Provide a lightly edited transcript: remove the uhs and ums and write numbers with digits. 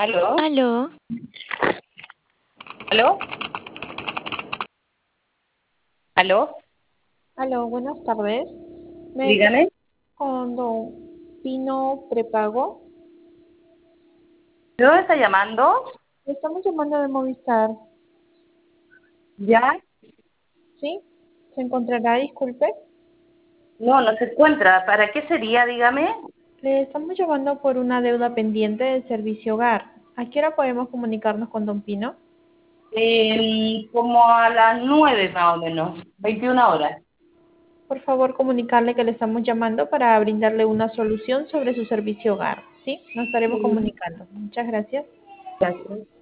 ¿Aló? Aló, ¿Aló? ¿Aló? Aló, buenas tardes. Me Dígame. comunico con Don Pino Prepago. ¿De dónde está llamando? Le estamos llamando de Movistar. ¿Ya? ¿Sí? ¿Se encontrará? Disculpe. No, no se encuentra. ¿Para qué sería, dígame? Le estamos llamando por una deuda pendiente del servicio hogar. ¿A qué hora podemos comunicarnos con Don Pino? Como a las 9 más o menos, 21 horas. Por favor, comunicarle que le estamos llamando para brindarle una solución sobre su servicio hogar. ¿Sí? Nos estaremos Sí, comunicando. Muchas gracias. gracias.